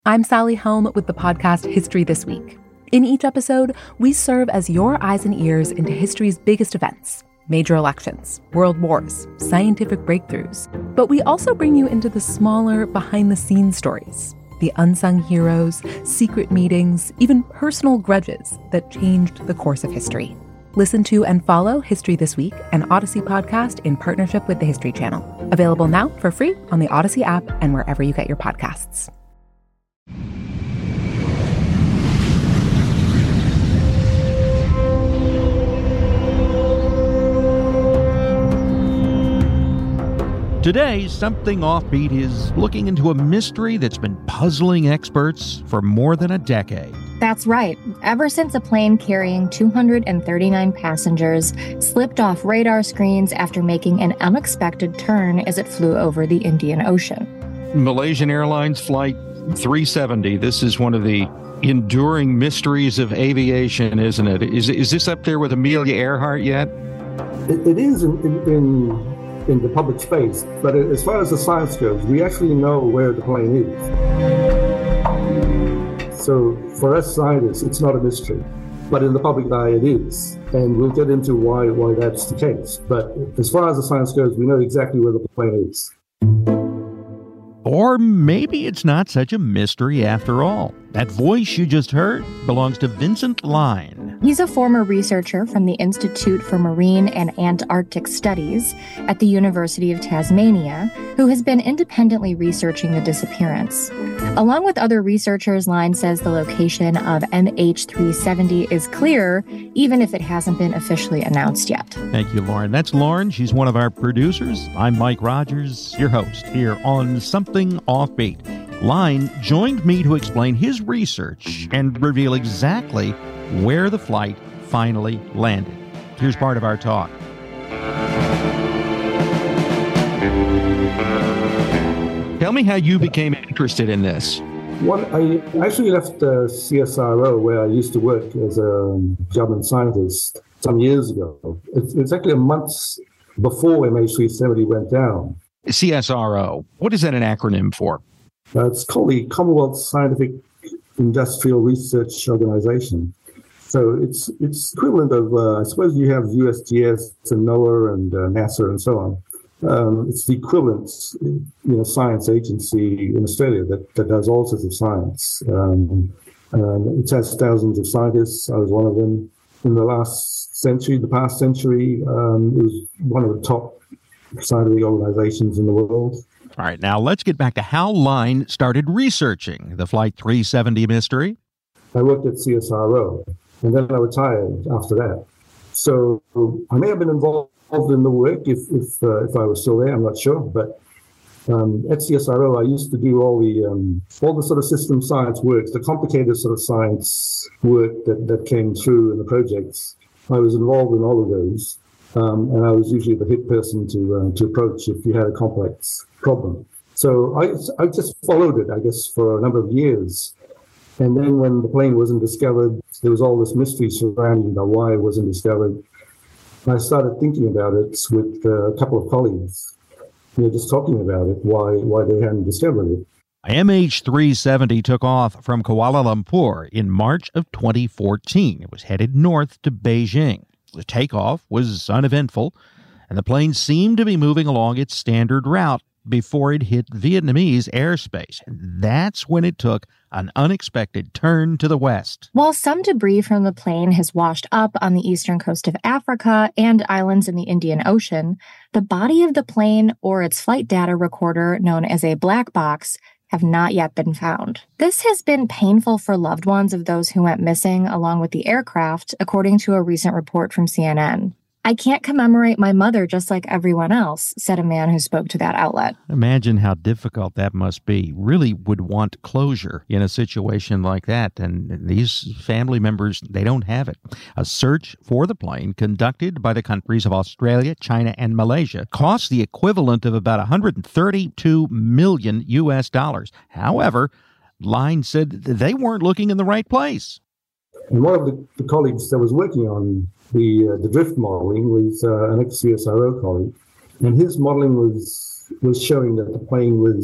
I'm Sally Helm with the podcast History This Week. In each episode, we serve as your eyes and ears into history's biggest events, major elections, world wars, scientific breakthroughs. But we also bring you into the smaller, behind-the-scenes stories, the unsung heroes, secret meetings, even personal grudges that changed the course of history. Listen to and follow History This Week, an Odyssey podcast in partnership with the History Channel. Available now for free on the Odyssey app and wherever you get your podcasts. Today, Something Offbeat is looking into a mystery that's been puzzling experts for more than a decade. That's right. Ever since a plane carrying 239 passengers slipped off radar screens after making an unexpected turn as it flew over the Indian Ocean. Malaysian Airlines Flight 370. This is one of the enduring mysteries of aviation, isn't it? Is this up there with Amelia Earhart yet? It is in the public space, but as far as the science goes, we actually know where the plane is. So for us scientists, it's not a mystery, but in the public eye it is. And we'll get into why that's the case. But as far as the science goes, we know exactly where the plane is. Or maybe it's not such a mystery after all. That voice you just heard belongs to Vincent Line. He's a former researcher from the Institute for Marine and Antarctic Studies at the University of Tasmania, who has been independently researching the disappearance. Along with other researchers, Line says the location of MH370 is clear, even if it hasn't been officially announced yet. Thank you, Lauren. That's Lauren. She's one of our producers. I'm Mike Rogers, your host here on Something Offbeat. Line joined me to explain his research and reveal exactly where the flight finally landed. Here's part of our talk. Tell me how you became interested in this. I actually left CSIRO, where I used to work as a government scientist some years ago. It's actually a month before MH370 went down. CSIRO, what is that an acronym for? It's called the Commonwealth Scientific Industrial Research Organization. So it's equivalent of, I suppose you have USGS and NOAA and NASA and so on. It's the equivalent, science agency in Australia that does all sorts of science. It has thousands of scientists. I was one of them. In the past century, it was one of the top scientific organizations in the world. All right, now let's get back to how Line started researching the Flight 370 mystery. I worked at CSIRO, and then I retired after that. So I may have been involved in the work if I was still there. I'm not sure, but at CSIRO, I used to do all the sort of system science work, the complicated sort of science work that came through in the projects. I was involved in all of those. And I was usually the hit person to approach if you had a complex problem. So I just followed it, I guess, for a number of years. And then when the plane wasn't discovered, there was all this mystery surrounding why it wasn't discovered. I started thinking about it with a couple of colleagues, just talking about it, why they hadn't discovered it. MH370 took off from Kuala Lumpur in March of 2014. It was headed north to Beijing. The takeoff was uneventful, and the plane seemed to be moving along its standard route before it hit Vietnamese airspace. And that's when it took an unexpected turn to the west. While some debris from the plane has washed up on the eastern coast of Africa and islands in the Indian Ocean, the body of the plane or its flight data recorder, known as a black box, have not yet been found. This has been painful for loved ones of those who went missing along with the aircraft, according to a recent report from CNN. I can't commemorate my mother just like everyone else, said a man who spoke to that outlet. Imagine how difficult that must be. Really would want closure in a situation like that. And these family members, they don't have it. A search for the plane conducted by the countries of Australia, China, and Malaysia cost the equivalent of about $132 million US. However, Line said they weren't looking in the right place. And one of the colleagues that was working on the drift modeling was an ex-CSIRO colleague, and his modeling was showing that the plane was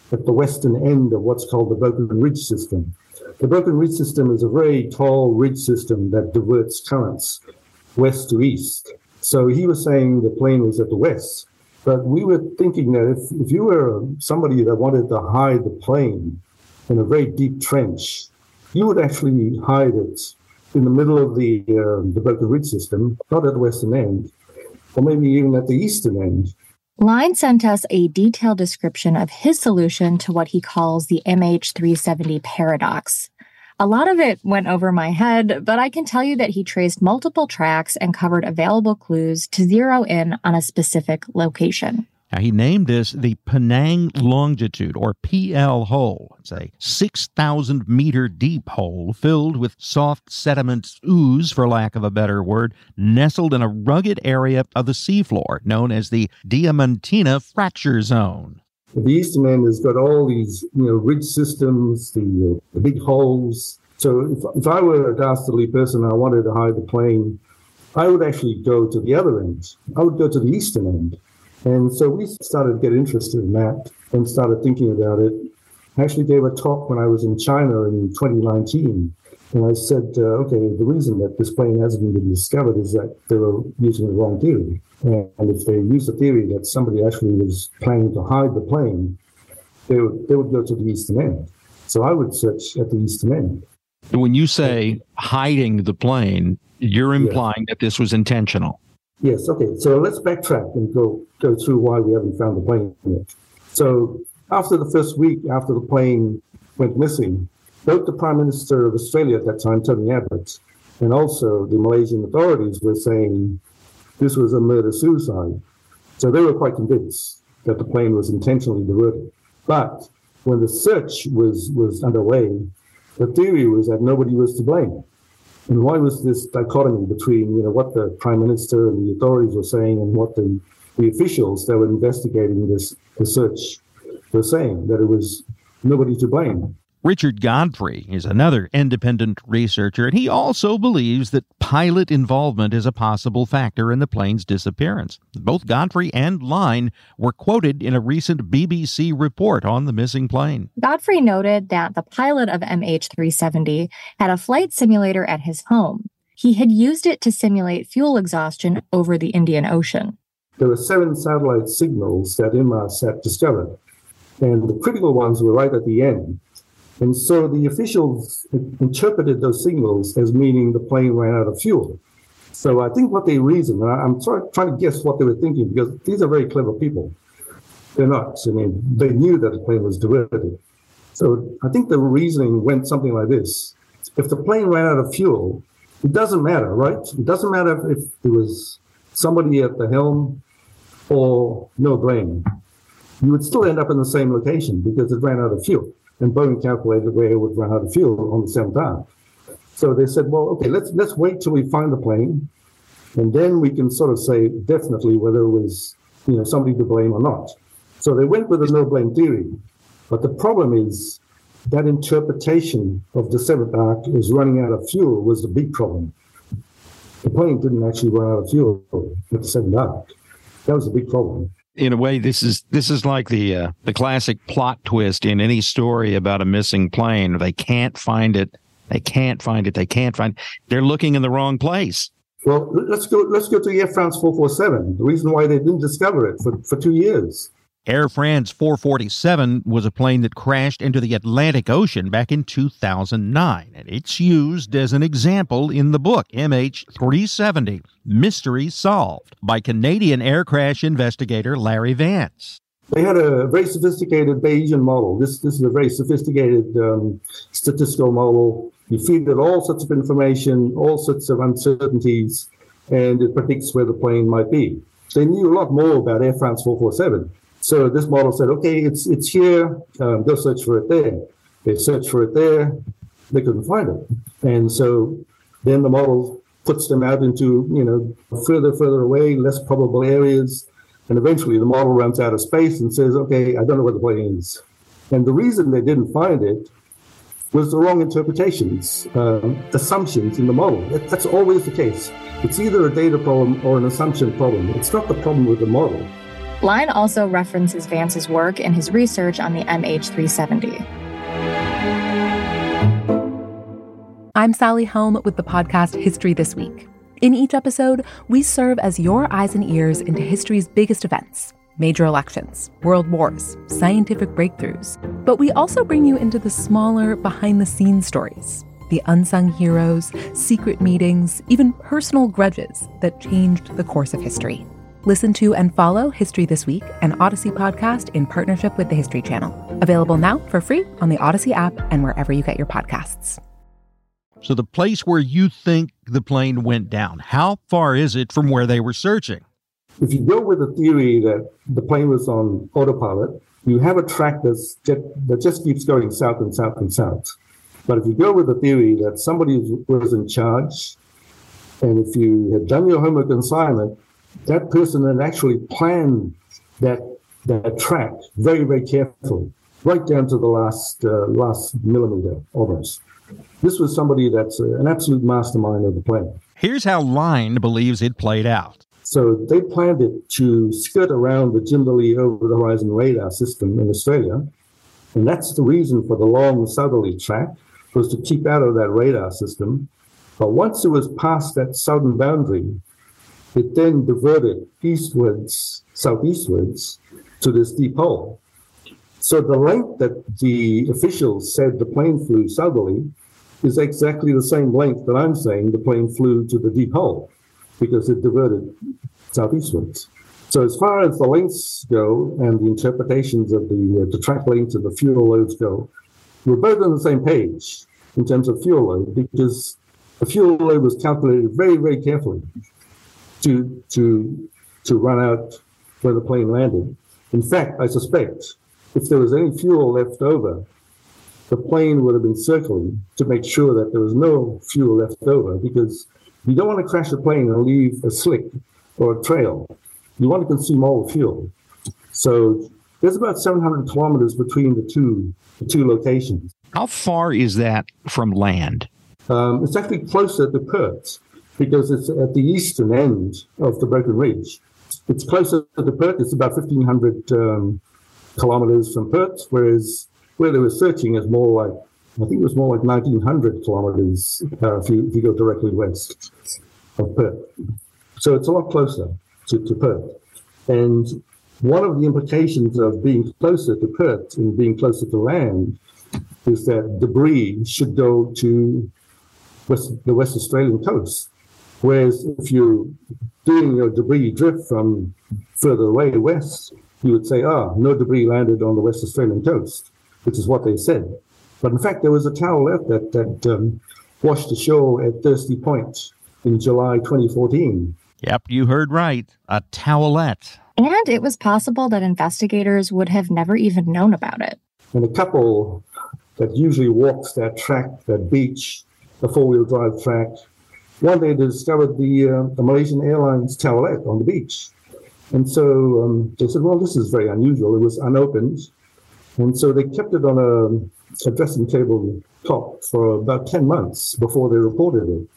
at the western end of what's called the Broken Ridge System. The Broken Ridge System is a very tall ridge system that diverts currents west to east. So he was saying the plane was at the west. But we were thinking that if you were somebody that wanted to hide the plane in a very deep trench, you would actually hide it in the middle of the Broken Ridge System, not at the western end, or maybe even at the eastern end. Line sent us a detailed description of his solution to what he calls the MH370 paradox. A lot of it went over my head, but I can tell you that he traced multiple tracks and covered available clues to zero in on a specific location. Now, he named this the Penang Longitude, or PL hole. It's a 6,000-meter deep hole filled with soft sediment ooze, for lack of a better word, nestled in a rugged area of the seafloor known as the Diamantina Fracture Zone. The eastern end has got all these, ridge systems, the big holes. So if I were a dastardly person and I wanted to hide the plane, I would actually go to the other end. I would go to the eastern end. And so we started to get interested in that and started thinking about it. I actually gave a talk when I was in China in 2019. And I said, okay, the reason that this plane hasn't been discovered is that they were using the wrong theory. And if they used the theory that somebody actually was planning to hide the plane, they would go to the eastern end. So I would search at the eastern end. When you say hiding the plane, you're implying that this was intentional. Yes, okay. So let's backtrack and go through why we haven't found the plane yet. So after the first week after the plane went missing, both the Prime Minister of Australia at that time, Tony Abbott, and also the Malaysian authorities were saying this was a murder-suicide. So they were quite convinced that the plane was intentionally diverted. But when the search was underway, the theory was that nobody was to blame. And why was this dichotomy between, what the Prime Minister and the authorities were saying and what the officials that were investigating the search were saying, that it was nobody to blame? Richard Godfrey is another independent researcher, and he also believes that pilot involvement is a possible factor in the plane's disappearance. Both Godfrey and Line were quoted in a recent BBC report on the missing plane. Godfrey noted that the pilot of MH370 had a flight simulator at his home. He had used it to simulate fuel exhaustion over the Indian Ocean. There were 7 satellite signals that Inmarsat discovered, and the critical ones were right at the end. And so the officials interpreted those signals as meaning the plane ran out of fuel. So I think what they reasoned, and I'm trying to guess what they were thinking, because these are very clever people. They're not. I mean, they knew that the plane was diverted. So I think the reasoning went something like this. If the plane ran out of fuel, it doesn't matter, right? It doesn't matter if there was somebody at the helm or no blame. You would still end up in the same location because it ran out of fuel. And Boeing calculated where it would run out of fuel on the 7th hour. So they said, well, okay, let's wait till we find the plane, and then we can sort of say definitely whether it was somebody to blame or not. So they went with the no blame theory. But the problem is that interpretation of the 7th arc as running out of fuel was the big problem. The plane didn't actually run out of fuel at the 7th arc. That was a big problem. In a way, this is like the classic plot twist in any story about a missing plane. They can't find it. They can't find it. They can't find it. They're looking in the wrong place. Well, let's go to Air France 447. The reason why they didn't discover it for 2 years. Air France 447 was a plane that crashed into the Atlantic Ocean back in 2009, and it's used as an example in the book MH370, Mystery Solved, by Canadian air crash investigator Larry Vance. They had a very sophisticated Bayesian model. This is a very sophisticated statistical model. You feed it all sorts of information, all sorts of uncertainties, and it predicts where the plane might be. They knew a lot more about Air France 447. So this model said, okay, it's here, go search for it there. They searched for it there, they couldn't find it. And so then the model puts them out into, further away, less probable areas. And eventually the model runs out of space and says, okay, I don't know where the plane is. And the reason they didn't find it was the wrong interpretations, assumptions in the model. That's always the case. It's either a data problem or an assumption problem. It's not the problem with the model. Line also references Vance's work in his research on the MH370. I'm Sally Helm with the podcast History This Week. In each episode, we serve as your eyes and ears into history's biggest events, major elections, world wars, scientific breakthroughs. But we also bring you into the smaller, behind-the-scenes stories, the unsung heroes, secret meetings, even personal grudges that changed the course of history. Listen to and follow History This Week, an Odyssey podcast in partnership with the History Channel. Available now for free on the Odyssey app and wherever you get your podcasts. So the place where you think the plane went down, how far is it from where they were searching? If you go with the theory that the plane was on autopilot, you have a track that just keeps going south and south and south. But if you go with the theory that somebody was in charge, and if you had done your homework assignment, that person had actually planned that track very, very carefully, right down to the last millimeter almost. This was somebody that's an absolute mastermind of the plane. Here's how Line believes it played out. So they planned it to skirt around the Jindalee over-the-horizon radar system in Australia. And that's the reason for the long southerly track, was to keep out of that radar system. But once it was past that southern boundary, it then diverted southeastwards to this deep hole. So the length that the officials said the plane flew southerly is exactly the same length that I'm saying the plane flew to the deep hole, because it diverted southeastwards. So as far as the lengths go and the interpretations of the track lengths and the fuel loads go, we're both on the same page in terms of fuel load, because the fuel load was calculated very, very carefully to run out where the plane landed. In fact, I suspect if there was any fuel left over, the plane would have been circling to make sure that there was no fuel left over, because you don't want to crash a plane and leave a slick or a trail. You want to consume all the fuel. So there's about 700 kilometers between the two locations. How far is that from land? It's actually closer to Perth, because it's at the eastern end of the Broken Ridge. It's closer to Perth. It's about 1,500 kilometers from Perth, whereas where they were searching is more like, I think it was more like 1,900 kilometers if you go directly west of Perth. So it's a lot closer to Perth. And one of the implications of being closer to Perth and being closer to land is that debris should go to the West Australian coast. Whereas if you're doing your debris drift from further away west, you would say, no debris landed on the West Australian coast, which is what they said. But in fact, there was a towelette that washed ashore at Thirsty Point in July 2014. Yep, you heard right. A towelette. And it was possible that investigators would have never even known about it. And a couple that usually walks that track, that beach, the four-wheel drive track, one day they discovered the Malaysian Airlines towelette on the beach. And so they said, well, this is very unusual. It was unopened. And so they kept it on a dressing table top for about 10 months before they reported it.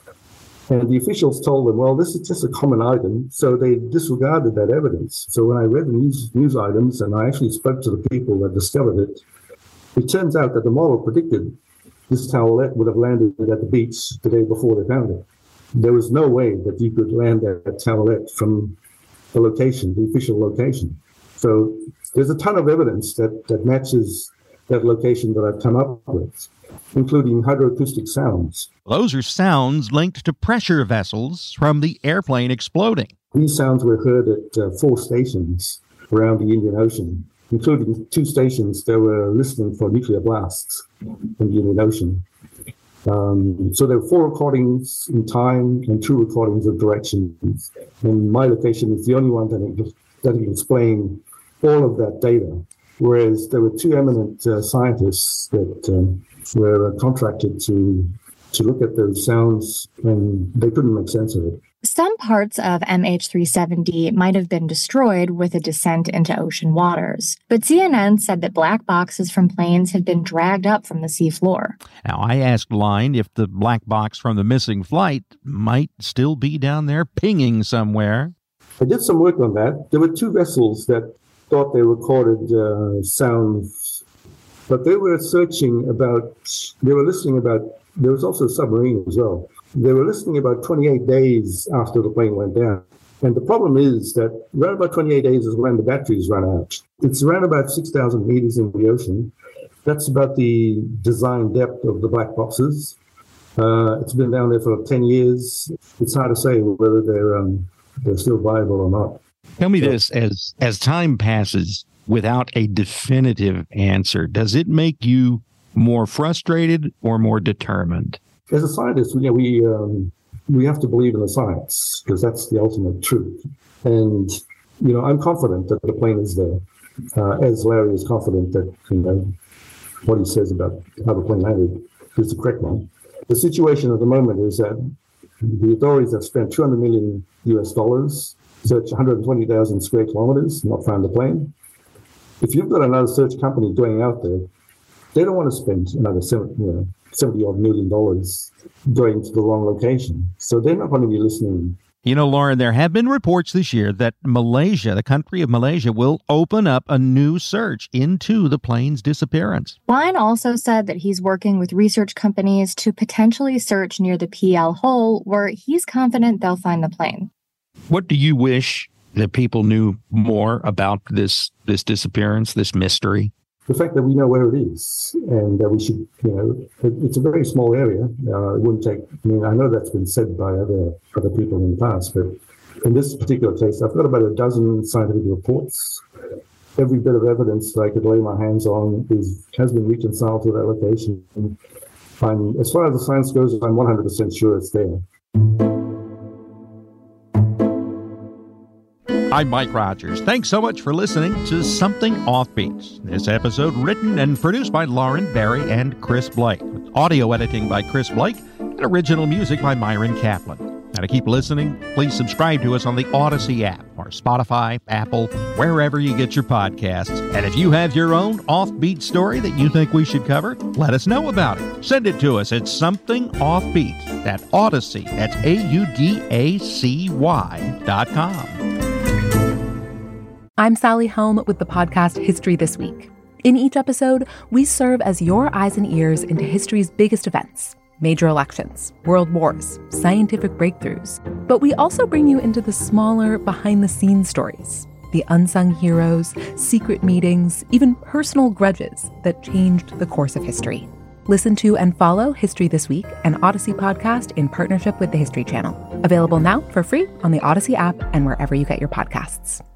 And the officials told them, well, this is just a common item. So they disregarded that evidence. So when I read the news items and I actually spoke to the people that discovered it, it turns out that the model predicted this towelette would have landed at the beach the day before they found it. There was no way that you could land that towelette from the location, the official location. So there's a ton of evidence that matches that location that I've come up with, including hydroacoustic sounds. Those are sounds linked to pressure vessels from the airplane exploding. These sounds were heard at 4 stations around the Indian Ocean, including 2 stations that were listening for nuclear blasts in the Indian Ocean. So there were 4 recordings in time and 2 recordings of directions. And my location is the only one that can explain all of that data, whereas there were 2 eminent scientists that were contracted to look at those sounds, and they couldn't make sense of it. Some parts of MH370 might have been destroyed with a descent into ocean waters, but CNN said that black boxes from planes had been dragged up from the seafloor. Now, I asked Line if the black box from the missing flight might still be down there pinging somewhere. I did some work on that. There were two vessels that thought they recorded sounds, but they were listening about, there was also a submarine as well. They were listening about 28 days after the plane went down. And the problem is that around about 28 days is when the batteries run out. It's around about 6,000 meters in the ocean. That's about the design depth of the black boxes. It's been down there for 10 years. It's hard to say whether they're still viable or not. Tell me this, as time passes without a definitive answer, does it make you more frustrated or more determined? As a scientist, we have to believe in the science because that's the ultimate truth. And, I'm confident that the plane is there, as Larry is confident that, what he says about how the plane landed is the correct one. The situation at the moment is that the authorities have spent $200 million US, searched 120,000 square kilometers, not found the plane. If you've got another search company going out there, they don't want to spend another $70-odd million going to the wrong location. So they're not going to be listening. Lauren, there have been reports this year that Malaysia, the country of Malaysia, will open up a new search into the plane's disappearance. Wine also said that he's working with research companies to potentially search near the PL hole, where he's confident they'll find the plane. What do you wish that people knew more about this disappearance, this mystery? The fact that we know where it is and that we should, it's a very small area. It wouldn't take, I know that's been said by other people in the past, but in this particular case, I've got about a dozen scientific reports. Every bit of evidence that I could lay my hands on has been reconciled to that location. And as far as the science goes, I'm 100% sure it's there. I'm Mike Rogers. Thanks so much for listening to Something Offbeat. This episode written and produced by Lauren Barry and Chris Blake. Audio editing by Chris Blake and original music by Myron Kaplan. Now to keep listening, please subscribe to us on the Odyssey app or Spotify, Apple, wherever you get your podcasts. And if you have your own offbeat story that you think we should cover, let us know about it. Send it to us at Something Offbeat at Odyssey. That's AUDACY.com. I'm Sally Helm with the podcast History This Week. In each episode, we serve as your eyes and ears into history's biggest events, major elections, world wars, scientific breakthroughs. But we also bring you into the smaller, behind-the-scenes stories, the unsung heroes, secret meetings, even personal grudges that changed the course of history. Listen to and follow History This Week, an Odyssey podcast in partnership with the History Channel. Available now for free on the Odyssey app and wherever you get your podcasts.